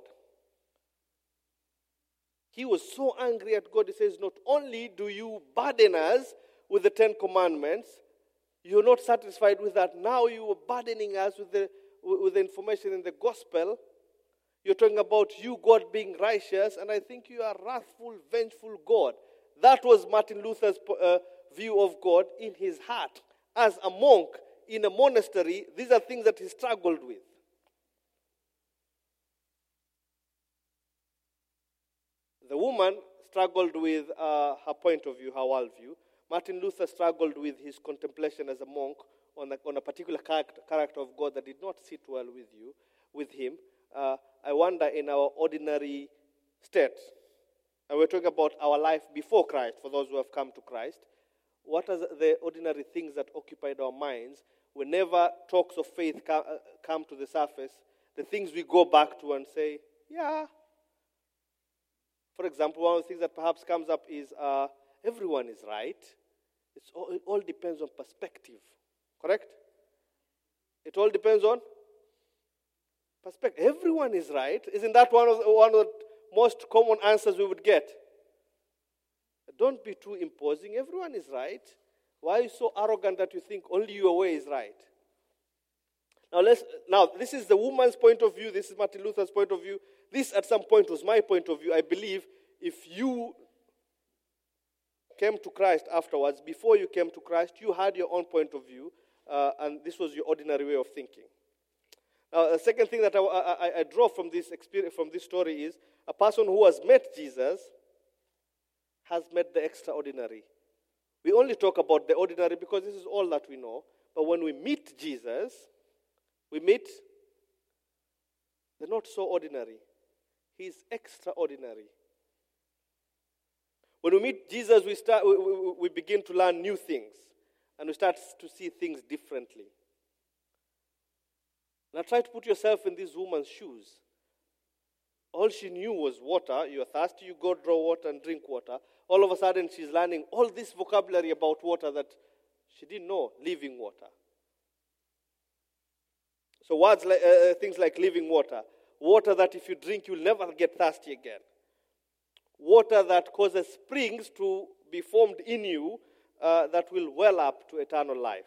He was so angry at God, he says, not only do you burden us with the Ten Commandments, you're not satisfied with that. Now you are burdening us with the, with the information in the gospel. You're talking about you, God, being righteous, and I think you are a wrathful, vengeful God. That was Martin Luther's uh, view of God in his heart. As a monk in a monastery, these are things that he struggled with. The woman struggled with uh, her point of view, her worldview. Martin Luther struggled with his contemplation as a monk on a, on a particular character, character of God that did not sit well with you, with him. Uh, I wonder in our ordinary state, and we're talking about our life before Christ, for those who have come to Christ, what are the ordinary things that occupied our minds whenever talks of faith come, uh, come to the surface, the things we go back to and say, yeah. For example, one of the things that perhaps comes up is uh, everyone is right. It's all, it all depends on perspective, correct? It all depends on perspective. Everyone is right. Isn't that one of the, one of the most common answers we would get? Don't be too imposing. Everyone is right. Why are you so arrogant that you think only your way is right? Now, let's, now, this is the woman's point of view. This is Martin Luther's point of view. This, at some point, was my point of view. I believe if you came to Christ afterwards, before you came to Christ, you had your own point of view, uh, and this was your ordinary way of thinking. Now, the second thing that I, I, I draw from this experience, from this story is a person who has met Jesus has met the extraordinary. We only talk about the ordinary because this is all that we know. But when we meet Jesus, we meet the not so ordinary. He's extraordinary. When we meet Jesus, we start. We, we, we begin to learn new things, and we start to see things differently. Now try to put yourself in this woman's shoes. All she knew was water. You're thirsty, you go draw water and drink water. All of a sudden, she's learning all this vocabulary about water that she didn't know, living water. So words like, uh, things like living water. Water that if you drink, you'll never get thirsty again. Water that causes springs to be formed in you uh, that will well up to eternal life.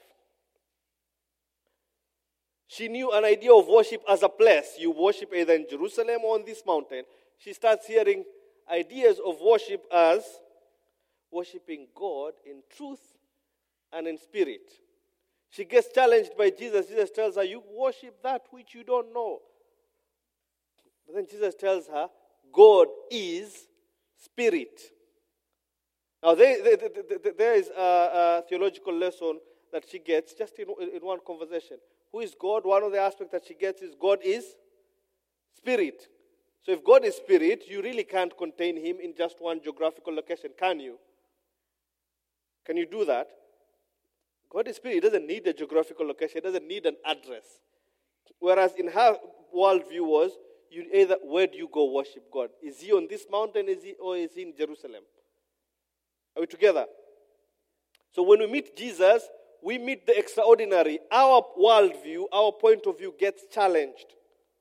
She knew an idea of worship as a place. You worship either in Jerusalem or on this mountain. She starts hearing ideas of worship as worshiping God in truth and in spirit. She gets challenged by Jesus. Jesus tells her, you worship that which you don't know. But then Jesus tells her, God is spirit. Now, there, there, there, there is a, a theological lesson that she gets just in, in one conversation. Who is God? One of the aspects that she gets is God is spirit. So if God is spirit, you really can't contain him in just one geographical location, can you? Can you do that? God is spirit. He doesn't need a geographical location. He doesn't need an address. Whereas in her worldview was, you either, where do you go worship God? Is he on this mountain is he, or is he in Jerusalem? Are we together? So when we meet Jesus, we meet the extraordinary. Our worldview, our point of view gets challenged.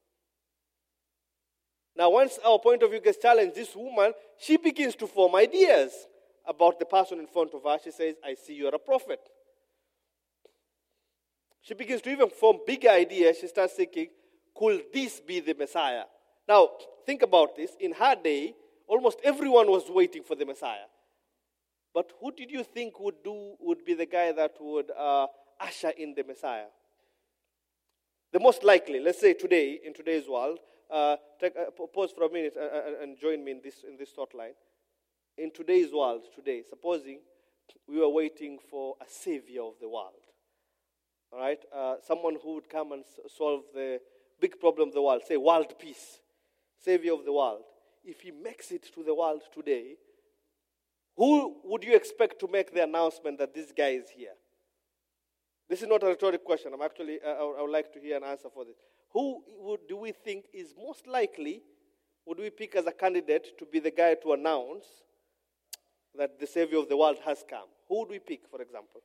Now, once our point of view gets challenged, this woman, she begins to form ideas about the person in front of her. She says, I see you're a prophet. She begins to even form bigger ideas. She starts thinking, could this be the Messiah? Now, think about this. In her day, almost everyone was waiting for the Messiah. But who did you think would do would be the guy that would uh, usher in the Messiah? The most likely, let's say today, in today's world, uh, take, uh, pause for a minute and, and join me in this in this thought line. In today's world, today, supposing we were waiting for a savior of the world, all right, uh, someone who would come and solve the big problem of the world, say world peace, savior of the world. If he makes it to the world today, who would you expect to make the announcement that this guy is here? This is not a rhetorical question. I'm actually, uh, I would like to hear an answer for this. Who would, do we think is most likely, would we pick as a candidate to be the guy to announce that the Savior of the world has come? Who would we pick, for example?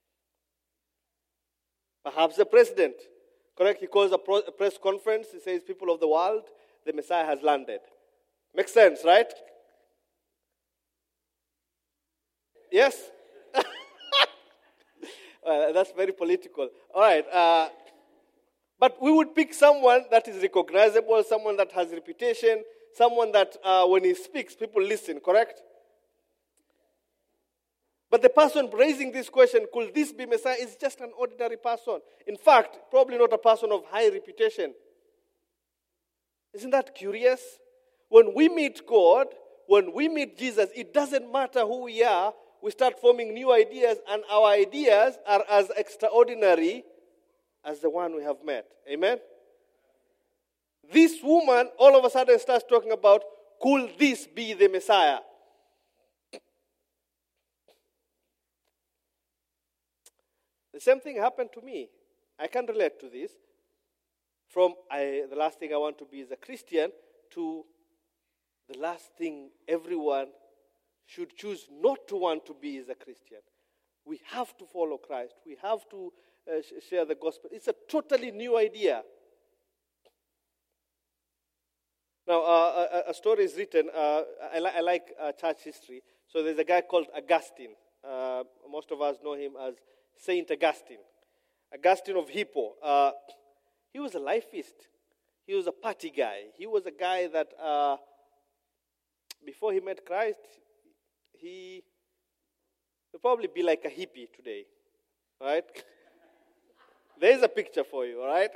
Perhaps the president. Correct? He calls a, pro- a press conference. He says, people of the world, the Messiah has landed. Makes sense, right? Yes? uh, that's very political. All right. Uh, but we would pick someone that is recognizable, someone that has reputation, someone that uh, when he speaks, people listen, correct? But the person raising this question, could this be Messiah, is just an ordinary person. In fact, probably not a person of high reputation. Isn't that curious? When we meet God, when we meet Jesus, it doesn't matter who we are, we start forming new ideas, and our ideas are as extraordinary as the one we have met. Amen? This woman all of a sudden starts talking about, could this be the Messiah? The same thing happened to me. I can relate to this. From I, the last thing I want to be is a Christian to the last thing everyone should choose not to want to be is a Christian. We have to follow Christ. We have to uh, sh- share the gospel. It's a totally new idea. Now, uh, a, a story is written. Uh, I, li- I like uh, church history. So there's a guy called Augustine. Uh, most of us know him as Saint Augustine. Augustine of Hippo. Uh, he was a lifeist. He was a party guy. He was a guy that uh, before he met Christ, he would probably be like a hippie today, right? There's a picture for you, all right?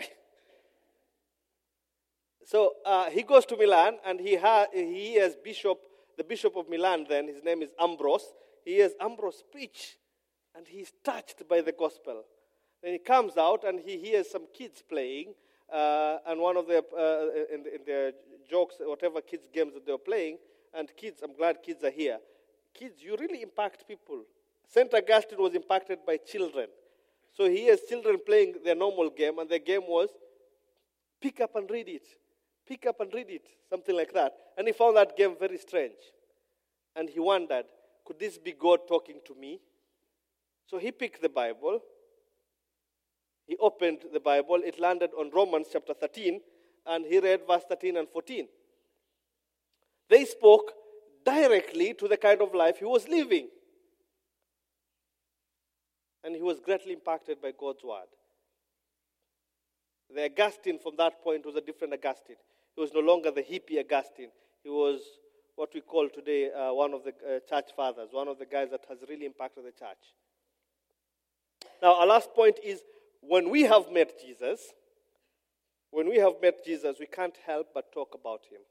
So uh, he goes to Milan, and he ha- he has bishop, the bishop of Milan. Then his name is Ambrose. He has Ambrose preach, and he's touched by the gospel. Then he comes out, and he hears some kids playing, uh, and one of the uh, in, in their jokes, whatever kids games that they're playing, and kids. I'm glad kids are here. Kids, you really impact people. Saint Augustine was impacted by children. So he has children playing their normal game, and the game was pick up and read it. Pick up and read it, something like that. And he found that game very strange. And he wondered, could this be God talking to me? So he picked the Bible. He opened the Bible. It landed on Romans chapter thirteen, and he read verse thirteen and fourteen. They spoke directly to the kind of life he was living. And he was greatly impacted by God's word. The Augustine from that point was a different Augustine. He was no longer the hippie Augustine. He was what we call today uh, one of the uh, church fathers, one of the guys that has really impacted the church. Now, our last point is, when we have met Jesus, when we have met Jesus, we can't help but talk about him.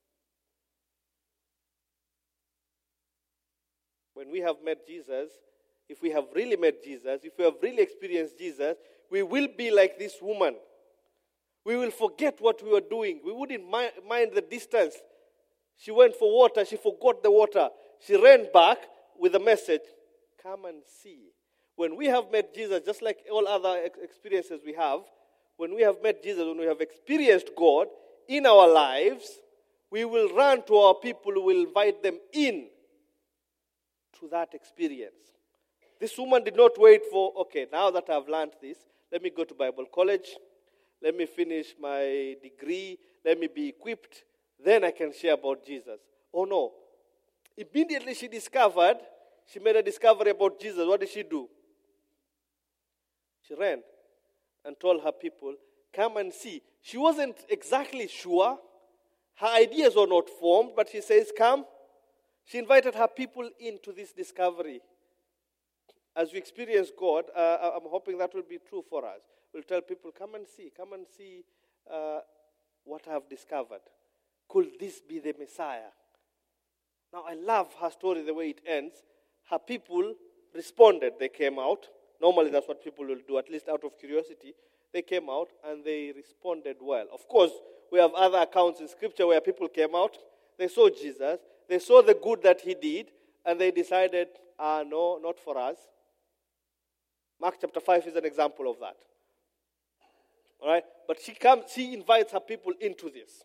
When we have met Jesus, if we have really met Jesus, if we have really experienced Jesus, we will be like this woman. We will forget what we were doing. We wouldn't mi- mind the distance. She went for water. She forgot the water. She ran back with a message, come and see. When we have met Jesus, just like all other ex- experiences we have, when we have met Jesus, when we have experienced God in our lives, we will run to our people, we will invite them in to that experience. This woman did not wait for, okay, now that I've learned this, let me go to Bible college, let me finish my degree, let me be equipped, then I can share about Jesus. Oh no. Immediately she discovered, she made a discovery about Jesus. What did she do? She ran. and told her people, come and see. She wasn't exactly sure. Her ideas were not formed, but she says, come. She invited her people into this discovery. As we experience God, uh, I'm hoping that will be true for us. We'll tell people, come and see, come and see uh, what I've discovered. Could this be the Messiah? Now, I love her story, the way it ends. Her people responded. They came out. Normally, that's what people will do, at least out of curiosity. They came out and they responded well. Of course, we have other accounts in Scripture where people came out. They saw Jesus. They saw the good that he did, and they decided, ah, no, not for us. Mark chapter five is an example of that. All right? But she comes, she invites her people into this.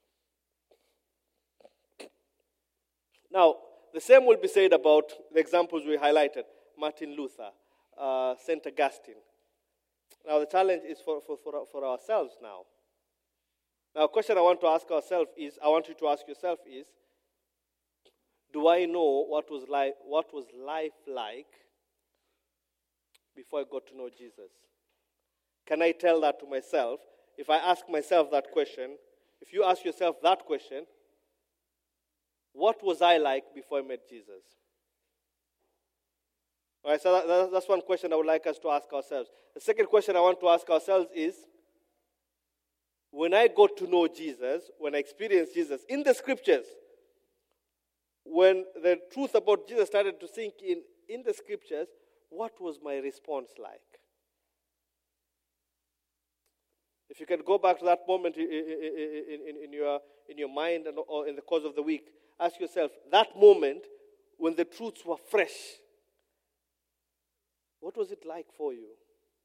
Now, the same will be said about the examples we highlighted. Martin Luther, uh, Saint Augustine. Now, the challenge is for, for, for, for ourselves now. Now, a question I want to ask ourselves is, I want you to ask yourself is, do I know what was life, what was life like before I got to know Jesus? Can I tell that to myself? If I ask myself that question, if you ask yourself that question, what was I like before I met Jesus? All right, so that, that's one question I would like us to ask ourselves. The second question I want to ask ourselves is, when I got to know Jesus, when I experienced Jesus in the Scriptures, when the truth about Jesus started to sink in in the Scriptures, what was my response like? If you can go back to that moment in, in, in, in, your, in your mind and, or in the course of the week, ask yourself, that moment when the truths were fresh, what was it like for you?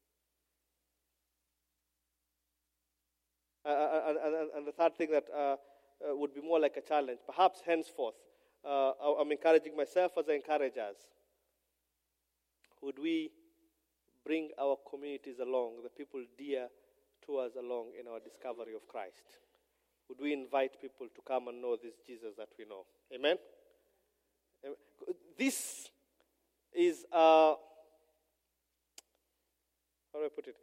Uh, and, and, and the third thing that uh, uh, would be more like a challenge, perhaps henceforth, uh, I'm encouraging myself as I encourage us. Would we bring our communities along, the people dear to us along in our discovery of Christ? Would we invite people to come and know this Jesus that we know? Amen? This is, uh, how do I put it?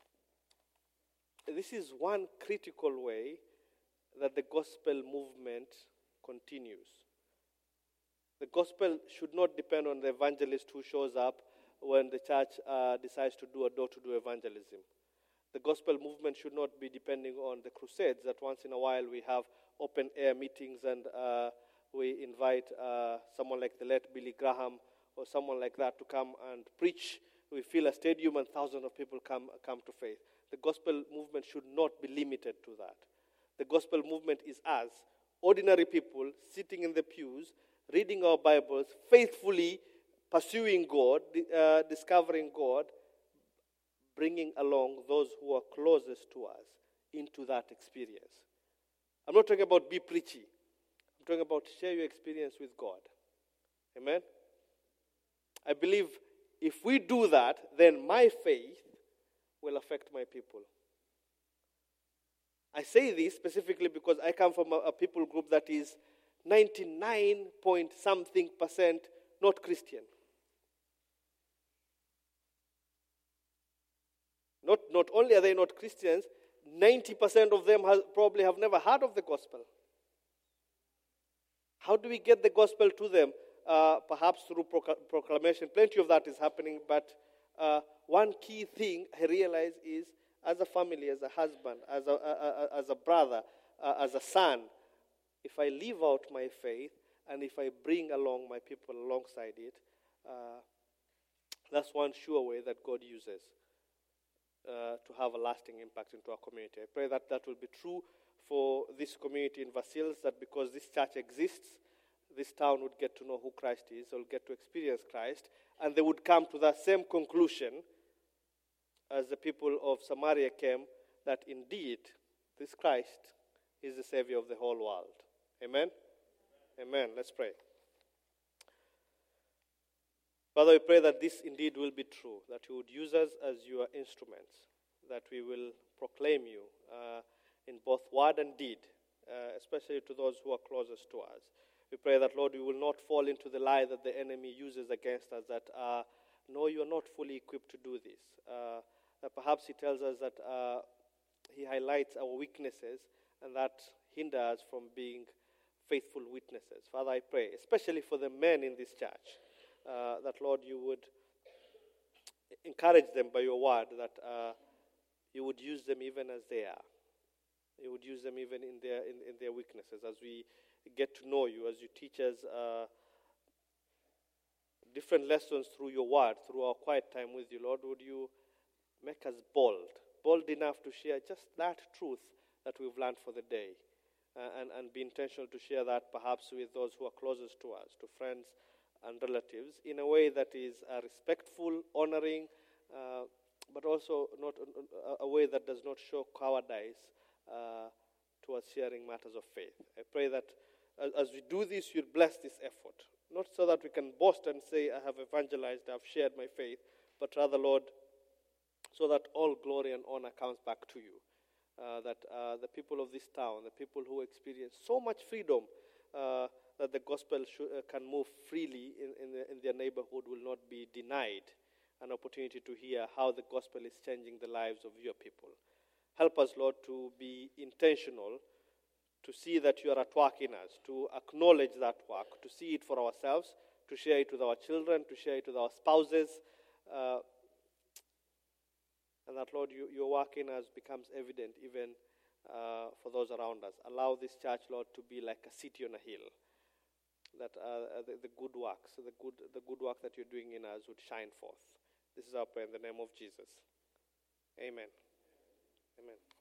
This is one critical way that the gospel movement continues. The gospel should not depend on the evangelist who shows up when the church uh, decides to do a door-to-door evangelism. The gospel movement should not be depending on the crusades that once in a while we have open-air meetings and uh, we invite uh, someone like the late Billy Graham or someone like that to come and preach. We fill a stadium and thousands of people come, come to faith. The gospel movement should not be limited to that. The gospel movement is us, ordinary people, sitting in the pews, reading our Bibles, faithfully pursuing God, uh, discovering God, bringing along those who are closest to us into that experience. I'm not talking about be preachy. I'm talking about share your experience with God. Amen? I believe if we do that, then my faith will affect my people. I say this specifically because I come from a, a people group that is ninety-nine point something percent not Christian. Not, not only are they not Christians, ninety percent of them has, probably have never heard of the gospel. How do we get the gospel to them? Uh, perhaps through proc- proclamation. Plenty of that is happening, but uh, one key thing I realize is, as a family, as a husband, as a, a, a, as a brother, uh, as a son, if I live out my faith and if I bring along my people alongside it, uh, that's one sure way that God uses uh, to have a lasting impact into our community. I pray that that will be true for this community in Versailles, that because this church exists, this town would get to know who Christ is, or get to experience Christ, and they would come to that same conclusion as the people of Samaria came, that indeed this Christ is the Savior of the whole world. Amen? Amen. Let's pray. Father, we pray that this indeed will be true, that you would use us as your instruments, that we will proclaim you uh, in both word and deed, uh, especially to those who are closest to us. We pray that, Lord, we will not fall into the lie that the enemy uses against us, that, uh, no, you are not fully equipped to do this. Uh, Uh, perhaps he tells us that uh, he highlights our weaknesses, and that hinders us from being faithful witnesses. Father, I pray, especially for the men in this church, uh, that, Lord, you would encourage them by your word, that uh, you would use them even as they are. You would use them even in their in, in their weaknesses, as we get to know you, as you teach us uh, different lessons through your word, through our quiet time with you. Lord, would you make us bold, bold enough to share just that truth that we've learned for the day, uh, and, and be intentional to share that perhaps with those who are closest to us, to friends and relatives, in a way that is uh, respectful, honoring, uh, but also not a, a way that does not show cowardice uh, towards sharing matters of faith. I pray that as, as we do this, you'd bless this effort, not so that we can boast and say, I have evangelized, I've shared my faith, but rather, Lord, so that all glory and honor comes back to you. Uh, that uh, the people of this town, the people who experience so much freedom, uh, that the gospel should, uh, can move freely in, in, the, in their neighborhood, will not be denied an opportunity to hear how the gospel is changing the lives of your people. Help us, Lord, to be intentional, to see that you are at work in us, to acknowledge that work, to see it for ourselves, to share it with our children, to share it with our spouses, uh, and that, Lord, you, your work in us becomes evident even uh, for those around us. Allow this church, Lord, to be like a city on a hill, that uh, the, the good works, the good, the good work that you're doing in us would shine forth. This is our prayer in the name of Jesus. Amen. Amen.